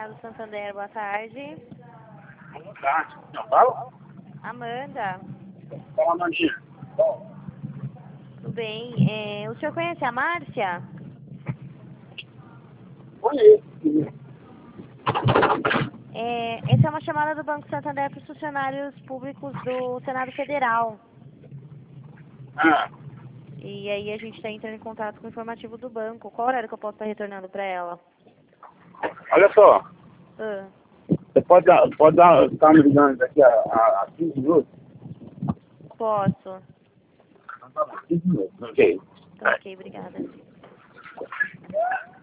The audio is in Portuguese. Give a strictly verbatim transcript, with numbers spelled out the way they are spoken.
Senado Santander, boa tarde. Boa tarde. Não fala? Amanda. Fala, Mandinha. Tudo bem? É, o senhor conhece a Márcia? Conheço. É, essa é uma chamada do Banco Santander para os funcionários públicos do Senado Federal. Ah, E aí a gente está entrando em contato com o informativo do banco. Qual horário que eu posso estar retornando para ela? olha só. Ah, Você pode dar, pode dar, tá me ligando daqui a, a, a quinze minutos? posso. Então tá bom, quinze minutos. Ok. Tá ok, obrigada.